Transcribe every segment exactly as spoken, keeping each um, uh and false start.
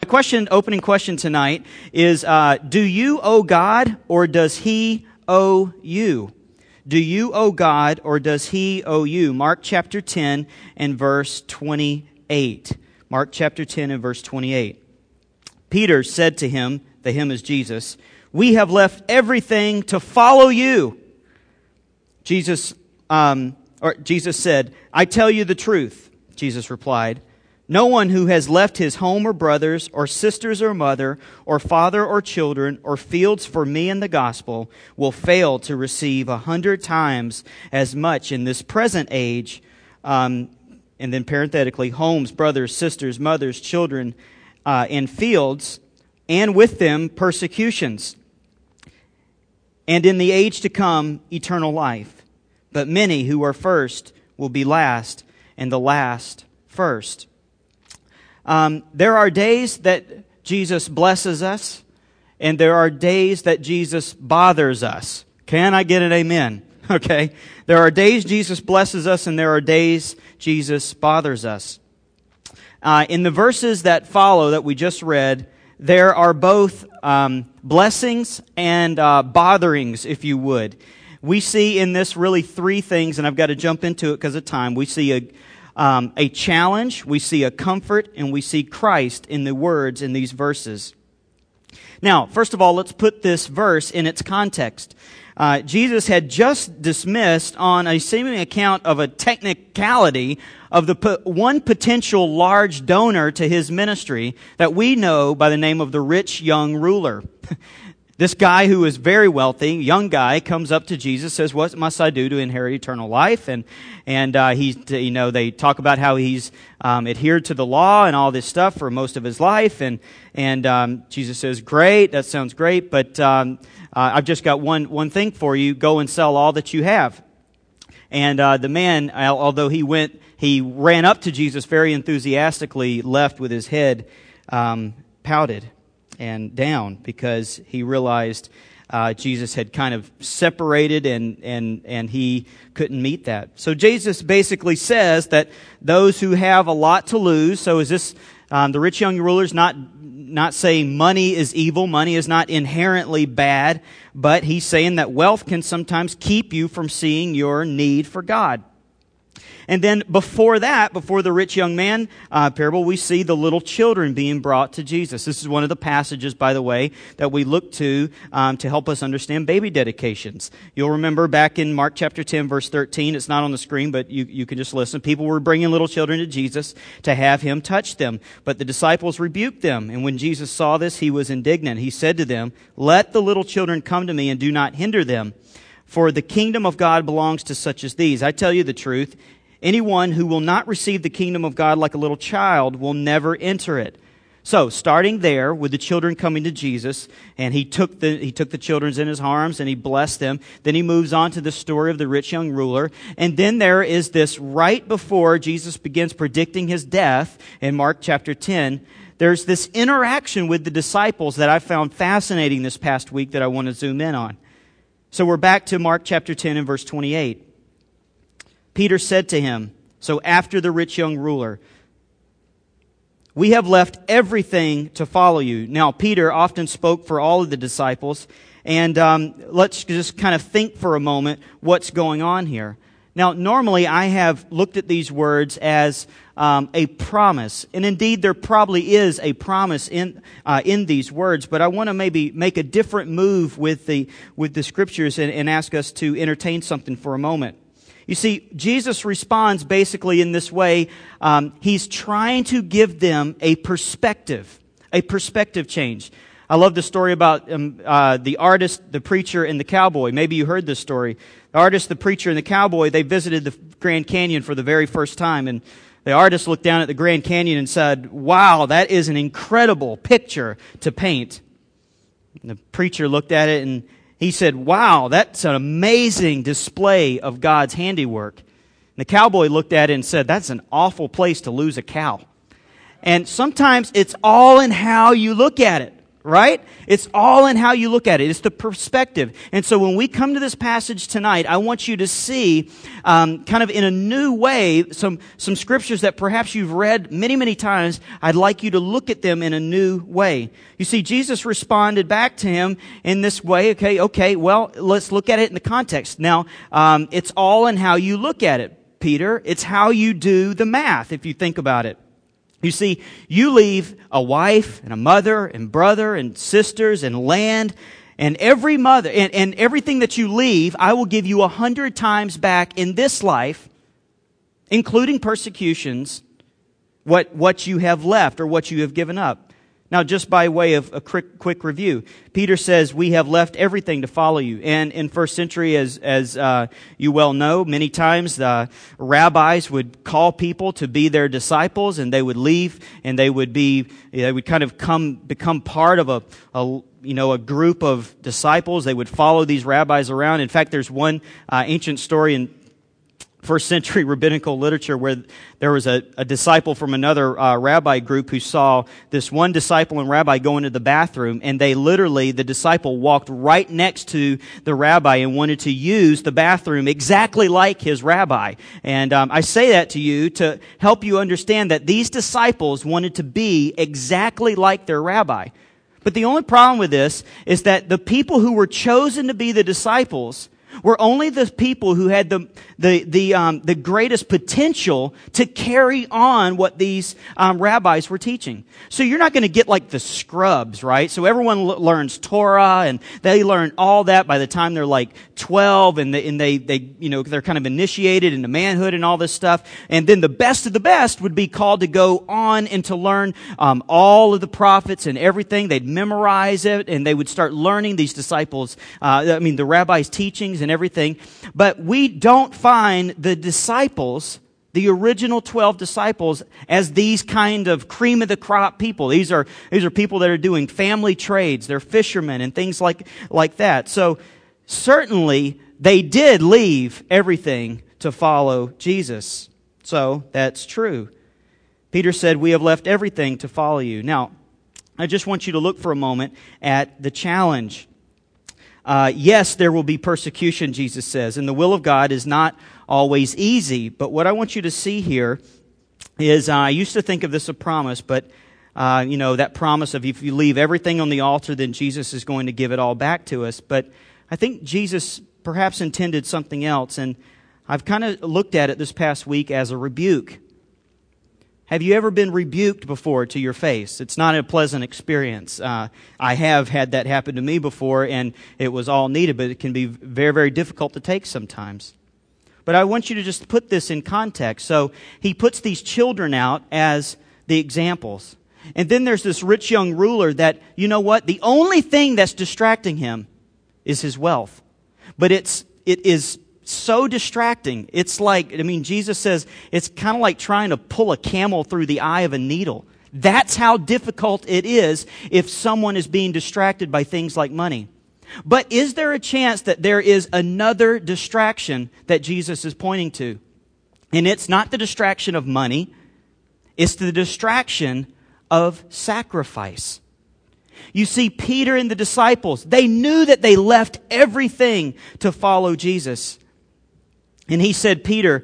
question, opening question tonight is, uh, do you owe God or does He owe you? Do you owe God or does He owe you? Mark chapter ten and verse twenty-eight. Mark chapter ten and verse twenty-eight. Peter said to him, the him is Jesus, "We have left everything to follow you." Jesus, um, or Jesus said, "I tell you the truth." Jesus replied, "No one who has left his home or brothers or sisters or mother or father or children or fields for me and the gospel will fail to receive a hundred times as much in this present age." Um, and then parenthetically, homes, brothers, sisters, mothers, children, uh, and fields, and with them persecutions. And in the age to come, eternal life. But many who are first will be last, and the last first. Um, there are days that Jesus blesses us, and there are days that Jesus bothers us. Can I get an amen? Okay. There are days Jesus blesses us, and there are days Jesus bothers us. Uh, in the verses that follow that we just read, there are both um, blessings and uh, botherings, if you would. We see in this really three things, and I've got to jump into it because of time. We see a Um, a challenge, we see a comfort, and we see Christ in the words in these verses. Now, first of all, let's put this verse in its context. Uh, Jesus had just dismissed on a seeming account of a technicality of the po- one potential large donor to his ministry that we know by the name of the rich young ruler. This guy who is very wealthy, young guy, comes up to Jesus, says, "What must I do to inherit eternal life?" And and uh, he, you know, they talk about how he's um, adhered to the law and all this stuff for most of his life. And and um, Jesus says, "Great, that sounds great, but um, uh, I've just got one one thing for you. Go and sell all that you have." And uh, the man, although he went, he ran up to Jesus very enthusiastically, left with his head um, pouted and down because he realized uh, Jesus had kind of separated and and and he couldn't meet that. So Jesus basically says that those who have a lot to lose. So is this um, the rich young ruler's not not saying money is evil, money is not inherently bad, but he's saying that wealth can sometimes keep you from seeing your need for God. And then before that, before the rich young man uh, parable, we see the little children being brought to Jesus. This is one of the passages, by the way, that we look to um, to help us understand baby dedications. You'll remember back in Mark chapter ten, verse thirteen, it's not on the screen, but you, you can just listen. People were bringing little children to Jesus to have him touch them, but the disciples rebuked them. And when Jesus saw this, he was indignant. He said to them, "Let the little children come to me and do not hinder them, for the kingdom of God belongs to such as these. I tell you the truth, anyone who will not receive the kingdom of God like a little child will never enter it." So, starting there with the children coming to Jesus, and he took the he took the children in his arms and he blessed them. Then he moves on to the story of the rich young ruler, and then there is this right before Jesus begins predicting his death in Mark chapter ten. There's this interaction with the disciples that I found fascinating this past week that I want to zoom in on. So we're back to Mark chapter ten and verse twenty-eight. Peter said to him, so after the rich young ruler, "We have left everything to follow you." Now, Peter often spoke for all of the disciples, and um, let's just kind of think for a moment what's going on here. Now, normally I have looked at these words as um, a promise, and indeed there probably is a promise in uh, in these words. But I want to maybe make a different move with the with the scriptures and, and ask us to entertain something for a moment. You see, Jesus responds basically in this way. Um, he's trying to give them a perspective, a perspective change. I love the story about um, uh, the artist, the preacher, and the cowboy. Maybe you heard this story. The artist, the preacher, and the cowboy, they visited the Grand Canyon for the very first time. And the artist looked down at the Grand Canyon and said, "Wow, that is an incredible picture to paint." And the preacher looked at it and he said, "Wow, that's an amazing display of God's handiwork." And the cowboy looked at it and said, "That's an awful place to lose a cow." And sometimes it's all in how you look at it. right? It's all in how you look at it. It's the perspective. And so when we come to this passage tonight, I want you to see um, kind of in a new way some, some scriptures that perhaps you've read many, many times. I'd like you to look at them in a new way. You see, Jesus responded back to him in this way. Okay, okay, well, let's look at it in the context. Now, um, it's all in how you look at it, Peter. It's how you do the math, if you think about it. You see, you leave a wife and a mother and brother and sisters and land and every mother and, and everything that you leave, I will give you a hundred times back in this life, including persecutions, what, what you have left or what you have given up. Now, just by way of a quick, quick review, Peter says, we have left everything to follow you. And in first century, as, as uh, you well know, many times the rabbis would call people to be their disciples, and they would leave, and they would be, they would kind of come, become part of a, a you know, a group of disciples. They would follow these rabbis around. In fact, there's one uh, ancient story in first century rabbinical literature where there was a, a disciple from another uh, rabbi group who saw this one disciple and rabbi go into the bathroom, and they literally, the disciple walked right next to the rabbi and wanted to use the bathroom exactly like his rabbi. And um, I say that to you to help you understand that these disciples wanted to be exactly like their rabbi. But the only problem with this is that the people who were chosen to be the disciples were only the people who had the the the um, the greatest potential to carry on what these um, rabbis were teaching. So you're not going to get like the scrubs, right? So everyone l- learns Torah, and they learn all that by the time they're like twelve, and they and they they you know they're kind of initiated into manhood and all this stuff. And then the best of the best would be called to go on and to learn um, all of the prophets and everything. They'd memorize it, and they would start learning these disciples. Uh, I mean, the rabbis' teachings and everything. But we don't find the disciples, the original twelve disciples, as these kind of cream of the crop people. These are these are people that are doing family trades. They're fishermen and things like like that. So certainly they did leave everything to follow Jesus. So that's true. Peter said, we have left everything to follow you. Now, I just want you to look for a moment at the challenge. Uh, yes, there will be persecution, Jesus says, and the will of God is not always easy. But what I want you to see here is, uh, I used to think of this a promise, but, uh, you know, that promise of if you leave everything on the altar, then Jesus is going to give it all back to us. But I think Jesus perhaps intended something else, and I've kind of looked at it this past week as a rebuke. Have you ever been rebuked before to your face? It's not a pleasant experience. Uh, I have had that happen to me before, and it was all needed, but it can be very, very difficult to take sometimes. But I want you to just put this in context. So he puts these children out as the examples. And then there's this rich young ruler that, you know what? The only thing that's distracting him is his wealth. But it's, it is so distracting. It's like, I mean, Jesus says it's kind of like trying to pull a camel through the eye of a needle. That's how difficult it is if someone is being distracted by things like money. But is there a chance that there is another distraction that Jesus is pointing to? And it's not the distraction of money. It's the distraction of sacrifice. You see, Peter and the disciples, they knew that they left everything to follow Jesus. And he said, Peter,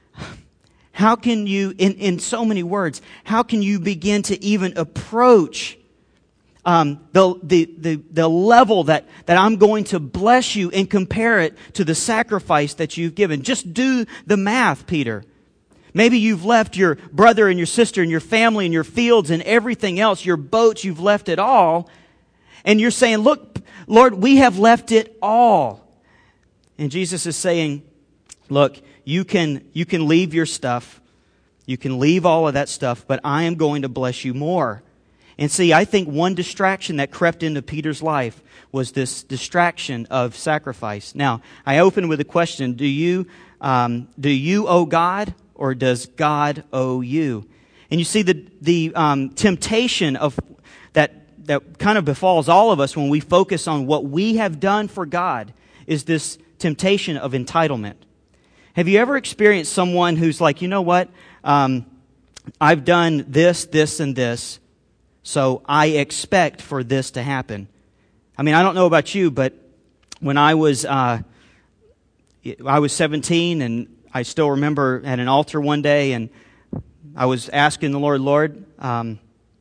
how can you, in, in so many words, how can you begin to even approach um, the, the, the, the level that, that I'm going to bless you and compare it to the sacrifice that you've given? Just do the math, Peter. Maybe you've left your brother and your sister and your family and your fields and everything else, your boats, you've left it all. And you're saying, look, Lord, we have left it all. And Jesus is saying, look, you can, you can leave your stuff. You can leave all of that stuff, but I am going to bless you more. And see, I think one distraction that crept into Peter's life was this distraction of sacrifice. Now, I open with a question. Do you, um, do you owe God, or does God owe you? And you see the, the um, temptation of that, that kind of befalls all of us when we focus on what we have done for God is this temptation of entitlement. Have you ever experienced someone who's like, you know what, um, I've done this, this, and this, So I expect for this to happen. I mean, I don't know about you, but when I was uh, I was seventeen, and I still remember at an altar one day, and I was asking the Lord, Lord, um,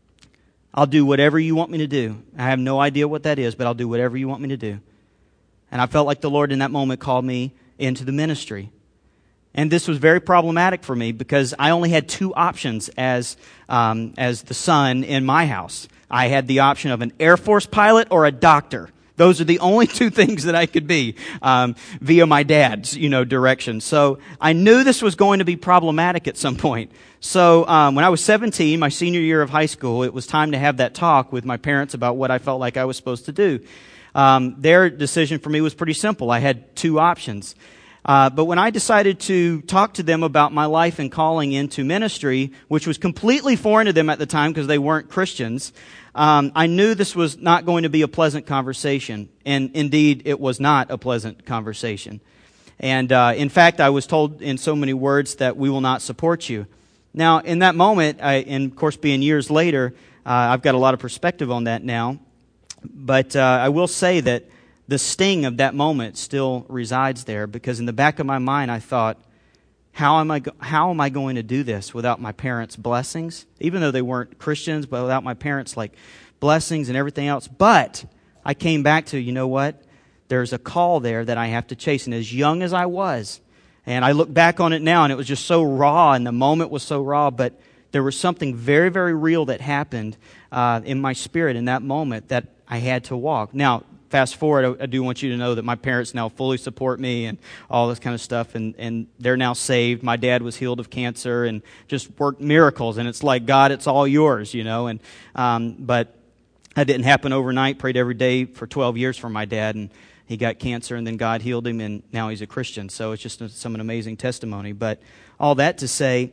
I'll do whatever you want me to do. I have no idea what that is, but I'll do whatever you want me to do. And I felt like the Lord in that moment called me into the ministry. And this was very problematic for me because I only had two options as um, as the son in my house. I had the option of an Air Force pilot or a doctor. Those are the only two things that I could be um, via my dad's, you know, direction. So I knew this was going to be problematic at some point. So um, when I was seventeen, my senior year of high school, it was time to have that talk with my parents about what I felt like I was supposed to do. Um, their decision for me was pretty simple. I had two options. Uh, but when I decided to talk to them about my life and calling into ministry, which was completely foreign to them at the time because they weren't Christians, um, I knew this was not going to be a pleasant conversation. And indeed, it was not a pleasant conversation. And uh, in fact, I was told in so many words that we will not support you. Now, in that moment, I, and of course being years later, uh, I've got a lot of perspective on that now. But uh, I will say that the sting of that moment still resides there, because in the back of my mind I thought, how am I go- how am I going to do this without my parents' blessings? Even though they weren't Christians, but without my parents' like blessings and everything else. But I came back to, you know what? There's a call there that I have to chase. And as young as I was, and I look back on it now, and it was just so raw, and the moment was so raw, but there was something very, very real that happened uh, in my spirit in that moment that I had to walk. Now, fast forward, I do want you to know that my parents now fully support me and all this kind of stuff, and, and they're now saved. My dad was healed of cancer and just worked miracles, and it's like, God, it's all yours, you know. And um, but that didn't happen overnight. Prayed every day for twelve years for my dad, and he got cancer, and then God healed him, and now he's a Christian. So it's just some an amazing testimony. But all that to say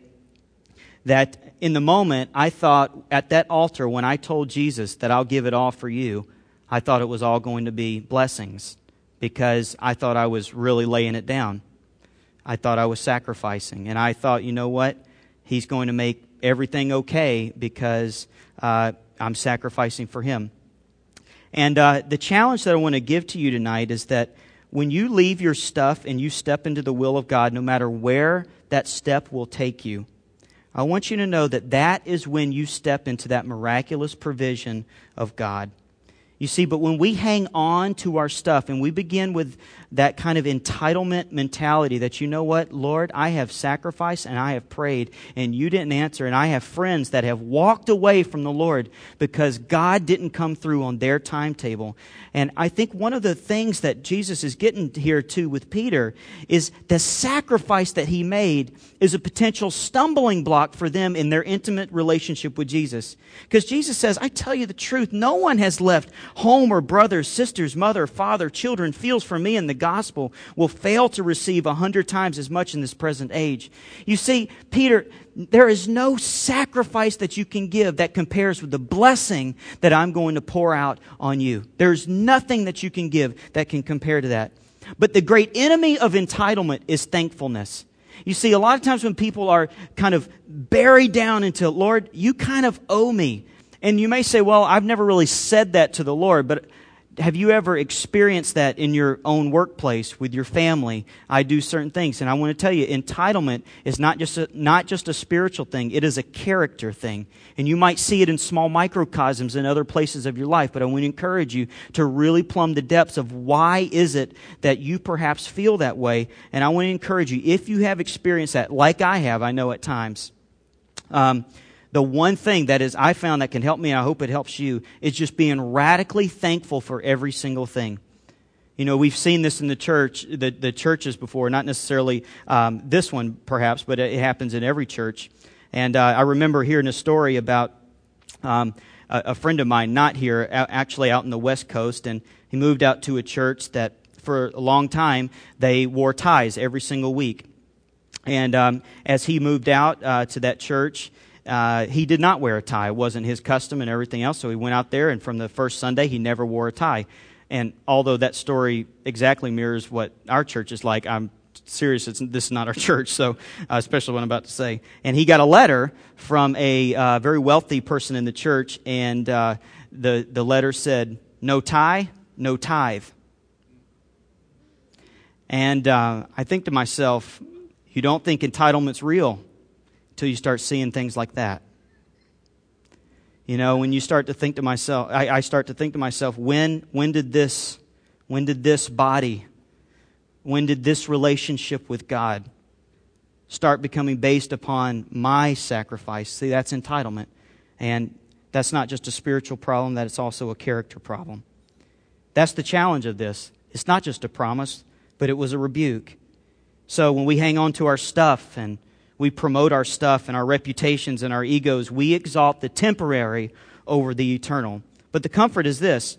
that in the moment, I thought at that altar when I told Jesus that I'll give it all for you, I thought it was all going to be blessings, because I thought I was really laying it down. I thought I was sacrificing. And I thought, you know what? He's going to make everything okay because uh, I'm sacrificing for Him. And uh, the challenge that I want to give to you tonight is that when you leave your stuff and you step into the will of God, no matter where that step will take you, I want you to know that that is when you step into that miraculous provision of God. You see, but when we hang on to our stuff and we begin with that kind of entitlement mentality that, you know what, Lord, I have sacrificed and I have prayed and you didn't answer, and I have friends that have walked away from the Lord because God didn't come through on their timetable. And I think one of the things that Jesus is getting here too with Peter is the sacrifice that he made is a potential stumbling block for them in their intimate relationship with Jesus. Because Jesus says, I tell you the truth, no one has left home or brothers, sisters, mother, father, children, fields for me in the gospel will fail to receive a hundred times as much in this present age. You see, Peter, there is no sacrifice that you can give that compares with the blessing that I'm going to pour out on you. There's nothing that you can give that can compare to that. But the great enemy of entitlement is thankfulness. You see, a lot of times when people are kind of buried down into, Lord, you kind of owe me. And you may say, well, I've never really said that to the Lord, but have you ever experienced that in your own workplace with your family? I do certain things, and I want to tell you, entitlement is not just a, not just a spiritual thing. It is a character thing, and you might see it in small microcosms in other places of your life, but I want to encourage you to really plumb the depths of why is it that you perhaps feel that way, and I want to encourage you, if you have experienced that, like I have, I know at times, um, the one thing that is I found that can help me, and I hope it helps you, is just being radically thankful for every single thing. You know, we've seen this in the church, the, the churches before, not necessarily um, this one perhaps, but it happens in every church. And uh, I remember hearing a story about um, a, a friend of mine, not here, actually out in the West Coast, and he moved out to a church that for a long time they wore ties every single week. And um, as he moved out uh, to that church, Uh, he did not wear a tie. It wasn't his custom and everything else. So he went out there, and from the first Sunday, he never wore a tie. And although that story exactly mirrors what our church is like, I'm serious. It's, this is not our church, so uh, especially what I'm about to say. And he got a letter from a uh, very wealthy person in the church, and uh, the the letter said, "No tie, no tithe." And uh, I think to myself, you don't think entitlement's real until you start seeing things like that. You know, when you start to think to myself, I, I start to think to myself, when when did this, when did this body, when did this relationship with God start becoming based upon my sacrifice? See, that's entitlement. And that's not just a spiritual problem, that it's also a character problem. That's the challenge of this. It's not just a promise, but it was a rebuke. So when we hang on to our stuff and we promote our stuff and our reputations and our egos, we exalt the temporary over the eternal. But the comfort is this.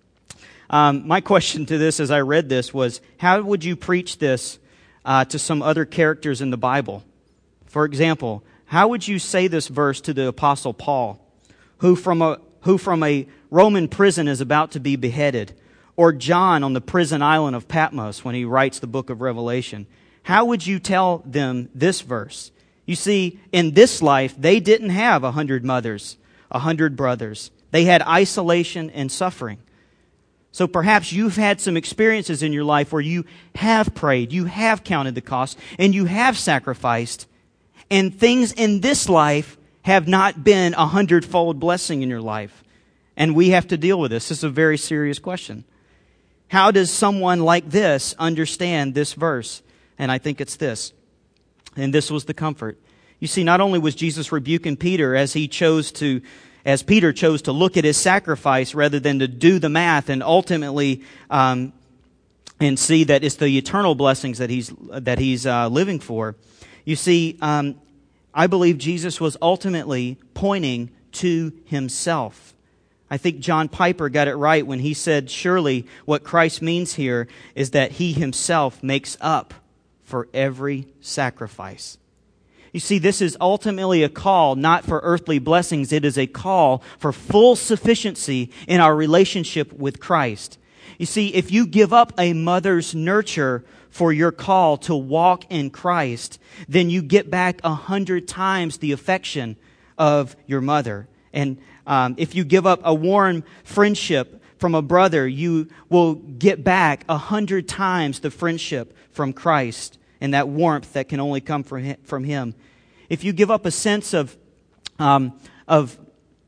Um, my question to this as I read this was, how would you preach this uh, to some other characters in the Bible? For example, how would you say this verse to the Apostle Paul, who from a, who from a Roman prison is about to be beheaded, or John on the prison island of Patmos when he writes the book of Revelation? How would you tell them this verse? You see, in this life, they didn't have a hundred mothers, a hundred brothers. They had isolation and suffering. So perhaps you've had some experiences in your life where you have prayed, you have counted the cost, and you have sacrificed, and things in this life have not been a hundredfold blessing in your life. And we have to deal with this. This is a very serious question. How does someone like this understand this verse? And I think it's this. And this was the comfort. You see, not only was Jesus rebuking Peter as he chose to, as Peter chose to look at his sacrifice rather than to do the math and ultimately um, and see that it's the eternal blessings that he's that he's uh, living for. You see, um, I believe Jesus was ultimately pointing to himself. I think John Piper got it right when he said, surely what Christ means here is that he himself makes up for every sacrifice. You see, this is ultimately a call not for earthly blessings. It is a call for full sufficiency in our relationship with Christ. You see, if you give up a mother's nurture for your call to walk in Christ, then you get back a hundred times the affection of your mother. And um, if you give up a warm friendship from a brother, you will get back a hundred times the friendship from Christ and that warmth that can only come from him. From him. If you give up a sense of um, of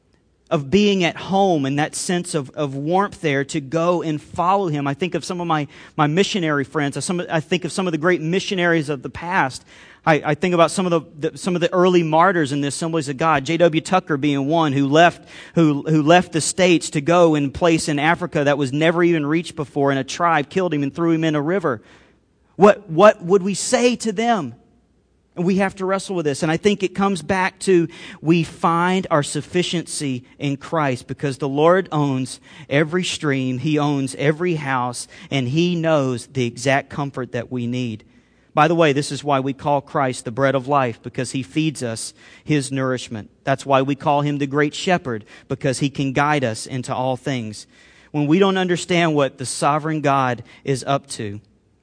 of being at home and that sense of, of warmth there to go and follow him, I think of some of my, my missionary friends. I, some, I think of some of the great missionaries of the past. I, I think about some of the, the some of the early martyrs in the Assemblies of God. J W Tucker being one who left who who left the States to go in a place in Africa that was never even reached before, and a tribe killed him and threw him in a river. What what would we say to them? And we have to wrestle with this. And I think it comes back to we find our sufficiency in Christ because the Lord owns every stream. He owns every house. And He knows the exact comfort that we need. By the way, this is why we call Christ the bread of life, because He feeds us His nourishment. That's why we call Him the great shepherd, because He can guide us into all things. When we don't understand what the sovereign God is up to,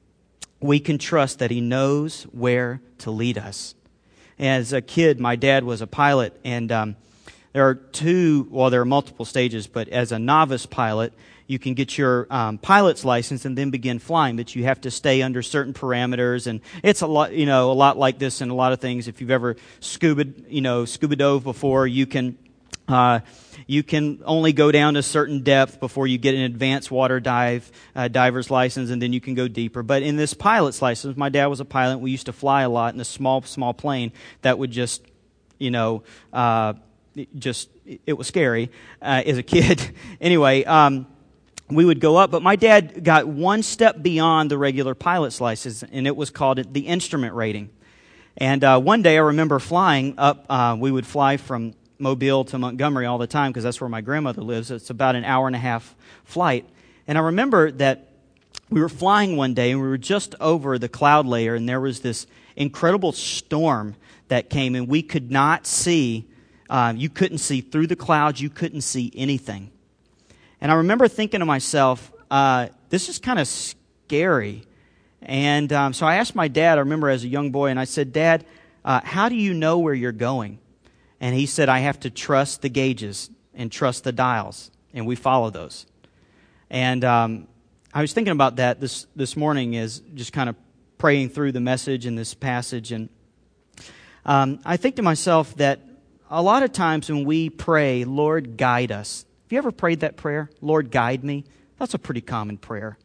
we can trust that He knows where to lead us. As a kid, my dad was a pilot, and um, there are two, well, there are multiple stages, but as a novice pilot, you can get your um, pilot's license and then begin flying, but you have to stay under certain parameters, and it's a lot, you know, a lot like this in a lot of things. If you've ever scuba, you know, scuba dove before, you can Uh, you can only go down to a certain depth before you get an advanced water dive uh, diver's license, and then you can go deeper. But in this pilot's license, my dad was a pilot. We used to fly a lot in a small, small plane that would just, you know, uh, just, it was scary uh, as a kid. Anyway, um, we would go up, but my dad got one step beyond the regular pilot's license, and it was called the instrument rating. And uh, one day I remember flying up, uh, we would fly from Mobile to Montgomery all the time because that's where my grandmother lives. It's about an hour and a half flight. And I remember that we were flying one day and we were just over the cloud layer, and there was this incredible storm that came, and we could not see, uh, you couldn't see through the clouds, you couldn't see anything. And I remember thinking to myself, uh, this is kind of scary. And um, so I asked my dad, I remember as a young boy, and I said, Dad, uh, how do you know where you're going? And he said, I have to trust the gauges and trust the dials, and we follow those. And um, I was thinking about that this, this morning as just kind of praying through the message in this passage. And um, I think to myself that a lot of times when we pray, Lord, guide us. Have you ever prayed that prayer? Lord, guide me. That's a pretty common prayer.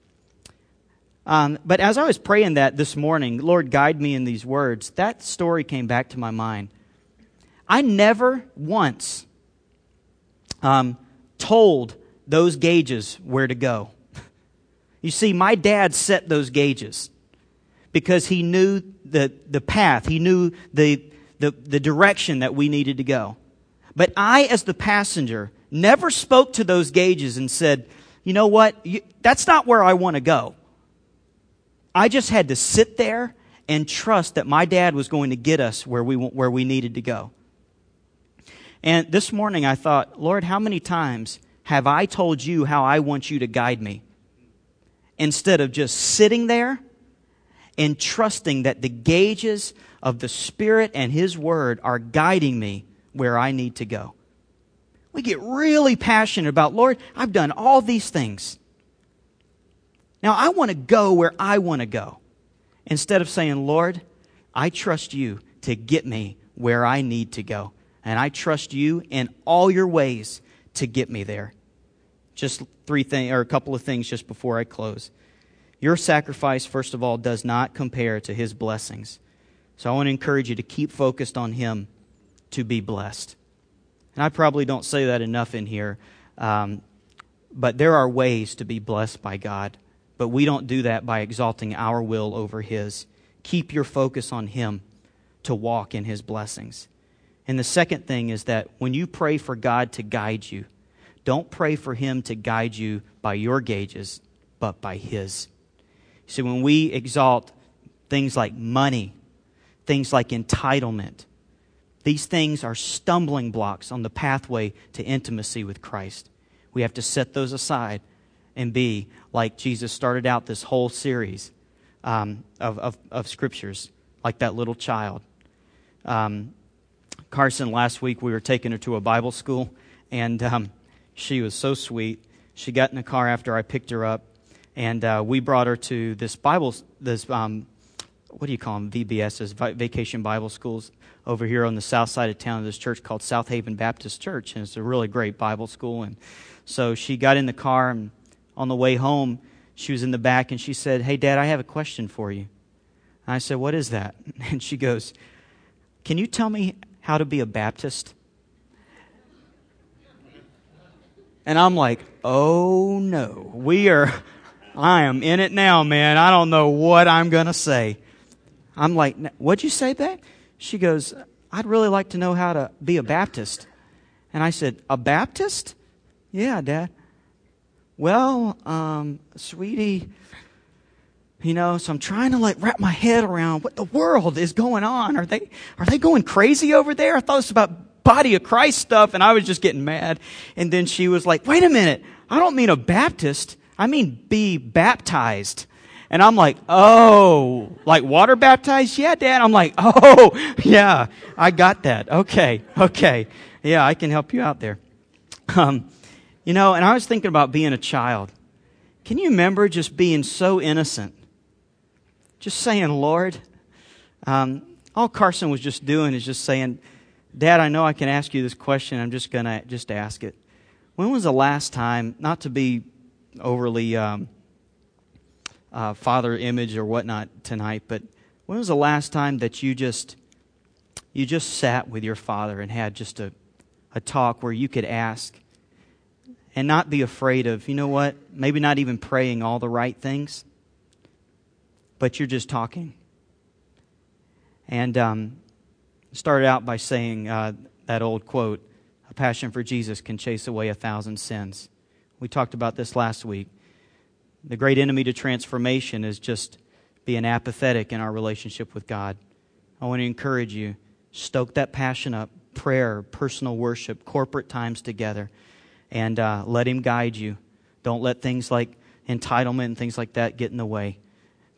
Um, but as I was praying that this morning, Lord, guide me in these words, that story came back to my mind. I never once um, told those gauges where to go. You see, my dad set those gauges because he knew the, the path. He knew the, the, the direction that we needed to go. But I, as the passenger, never spoke to those gauges and said, you know what, you, that's not where I want to go. I just had to sit there and trust that my dad was going to get us where we where we needed to go. And this morning I thought, Lord, how many times have I told you how I want you to guide me? Instead of just sitting there and trusting that the gauges of the Spirit and His Word are guiding me where I need to go. We get really passionate about, Lord, I've done all these things. Now I want to go where I want to go. Instead of saying, Lord, I trust you to get me where I need to go. And I trust you in all your ways to get me there. Just three things, or a couple of things just before I close. Your sacrifice, first of all, does not compare to His blessings. So I want to encourage you to keep focused on Him to be blessed. And I probably don't say that enough in here, um, but there are ways to be blessed by God. But we don't do that by exalting our will over His. Keep your focus on Him to walk in His blessings. And the second thing is that when you pray for God to guide you, don't pray for Him to guide you by your gauges, but by His. See, when we exalt things like money, things like entitlement, these things are stumbling blocks on the pathway to intimacy with Christ. We have to set those aside and be like Jesus started out this whole series um, of, of, of scriptures, like that little child. Um, Carson, last week we were taking her to a Bible school, and um, she was so sweet. She got in the car after I picked her up, and uh, we brought her to this Bible, this um, what do you call them, V B Ss, Vacation Bible Schools, over here on the south side of town. This church called South Haven Baptist Church, and it's a really great Bible school. And so she got in the car, and on the way home, she was in the back, and she said, "Hey, Dad, I have a question for you." And I said, "What is that?" And she goes, "Can you tell me how to be a Baptist?" And I'm like, oh no, we are, I am in it now, man. I don't know what I'm going to say. I'm like, what'd you say, babe? She goes, "I'd really like to know how to be a Baptist." And I said, "A Baptist?" "Yeah, Dad." "Well, um, sweetie, you know, so I'm trying to like wrap my head around what the world is going on. Are they, are they going crazy over there? I thought it was about body of Christ stuff," and I was just getting mad. And then she was like, "Wait a minute. I don't mean a Baptist. I mean be baptized." And I'm like, "Oh, like water baptized?" "Yeah, Dad." I'm like, "Oh, yeah, I got that. Okay, okay. Yeah, I can help you out there." Um, you know, and I was thinking about being a child. Can you remember just being so innocent? Just saying, "Lord," um, all Carson was just doing is just saying, "Dad, I know I can ask you this question. I'm just going to just ask it. When was the last time," not to be overly um, uh, father image or whatnot tonight, but when was the last time that you just you just sat with your father and had just a, a talk where you could ask and not be afraid of, you know what, maybe not even praying all the right things, but you're just talking? And um, started out by saying uh, that old quote, "A passion for Jesus can chase away a thousand sins." We talked about this last week. The great enemy to transformation is just being apathetic in our relationship with God. I want to encourage you, stoke that passion up, prayer, personal worship, corporate times together, and uh, let Him guide you. Don't let things like entitlement and things like that get in the way.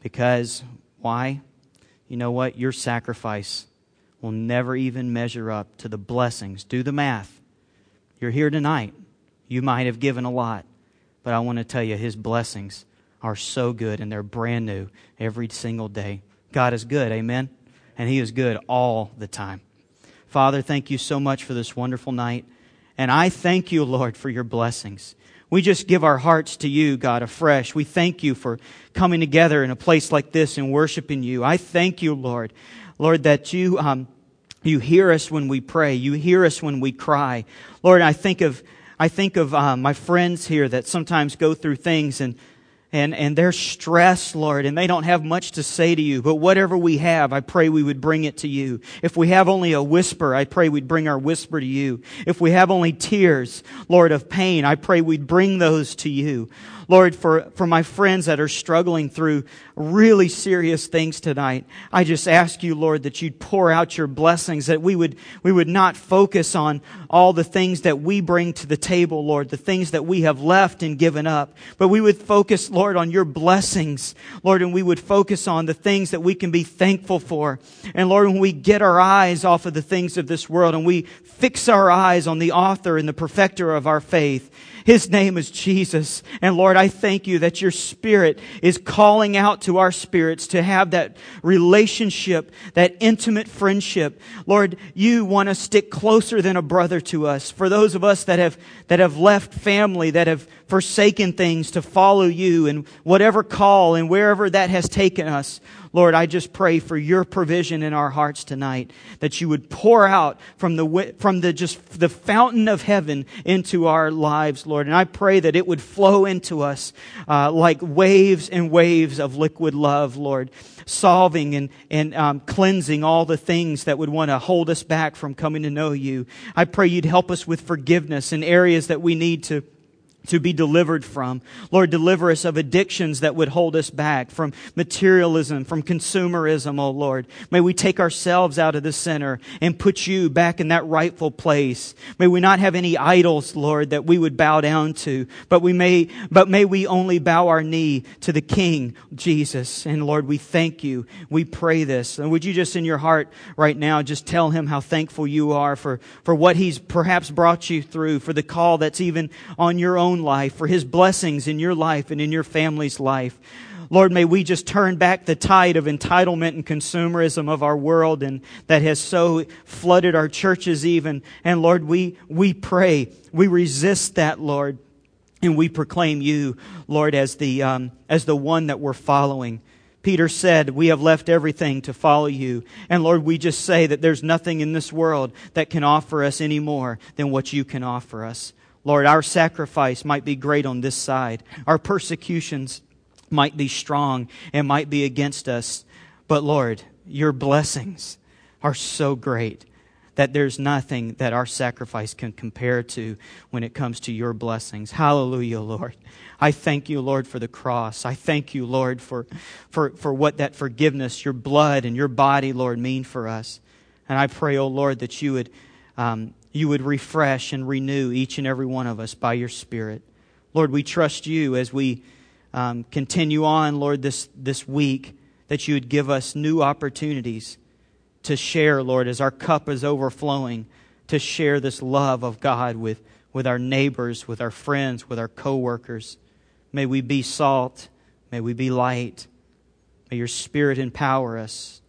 Because, why? You know what? Your sacrifice will never even measure up to the blessings. Do the math. You're here tonight. You might have given a lot, but I want to tell you, His blessings are so good and they're brand new every single day. God is good, amen? And He is good all the time. Father, thank you so much for this wonderful night. And I thank you, Lord, for your blessings. We just give our hearts to you, God, afresh. We thank you for coming together in a place like this and worshiping you. I thank you, Lord, Lord, that you um, you hear us when we pray. You hear us when we cry. Lord, I think of I think of uh, my friends here that sometimes go through things and And, and they're stressed, Lord, and they don't have much to say to you. But whatever we have, I pray we would bring it to you. If we have only a whisper, I pray we'd bring our whisper to you. If we have only tears, Lord, of pain, I pray we'd bring those to you. Lord, for, for my friends that are struggling through really serious things tonight, I just ask you, Lord, that you'd pour out your blessings, that we would, we would not focus on all the things that we bring to the table, Lord, the things that we have left and given up, but we would focus, Lord, on your blessings, Lord, and we would focus on the things that we can be thankful for. And Lord, when we get our eyes off of the things of this world and we fix our eyes on the author and the perfecter of our faith, His name is Jesus. And Lord, I thank you that your Spirit is calling out to our spirits to have that relationship, that intimate friendship. Lord, you want to stick closer than a brother to us. For those of us that have, that have left family, that have forsaken things to follow you and whatever call and wherever that has taken us, Lord, I just pray for your provision in our hearts tonight, that you would pour out from the from the just the fountain of heaven into our lives, Lord. And I pray that it would flow into us uh, like waves and waves of liquid love, Lord, solving and and um, cleansing all the things that would want to hold us back from coming to know you. I pray you'd help us with forgiveness in areas that we need to to be delivered from. Lord, deliver us of addictions that would hold us back, from materialism, from consumerism, oh Lord. May we take ourselves out of the center and put you back in that rightful place. May we not have any idols, Lord, that we would bow down to, but we may, but may we only bow our knee to the King, Jesus. And Lord, we thank you. We pray this. And would you just in your heart right now, just tell Him how thankful you are for, for what He's perhaps brought you through, for the call that's even on your own life, for His blessings in your life and in your family's life. Lord, may we just turn back the tide of entitlement and consumerism of our world, and that has so flooded our churches even. And Lord, we, we pray, we resist that, Lord, and we proclaim you, Lord, as the, um, as the one that we're following. Peter said, we have left everything to follow you. And Lord, we just say that there's nothing in this world that can offer us any more than what you can offer us. Lord, our sacrifice might be great on this side. Our persecutions might be strong and might be against us. But Lord, your blessings are so great that there's nothing that our sacrifice can compare to when it comes to your blessings. Hallelujah, Lord. I thank you, Lord, for the cross. I thank you, Lord, for, for, for what that forgiveness, your blood and your body, Lord, mean for us. And I pray, oh Lord, that you would um, you would refresh and renew each and every one of us by your Spirit. Lord, we trust you as we um, continue on, Lord, this, this week, that you would give us new opportunities to share, Lord, as our cup is overflowing, to share this love of God with, with our neighbors, with our friends, with our co-workers. May we be salt. May we be light. May your Spirit empower us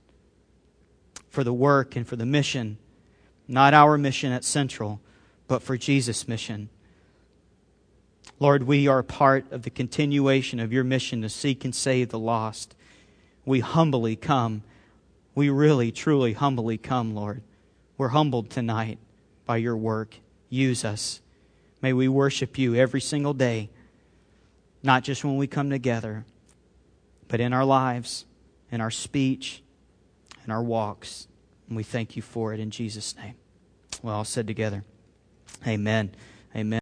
for the work and for the mission. Not our mission at Central, but for Jesus' mission. Lord, we are part of the continuation of your mission to seek and save the lost. We humbly come. We really, truly, humbly come, Lord. We're humbled tonight by your work. Use us. May we worship you every single day, not just when we come together, but in our lives, in our speech, in our walks. And we thank you for it in Jesus' name. Well, all said together. Amen. Amen.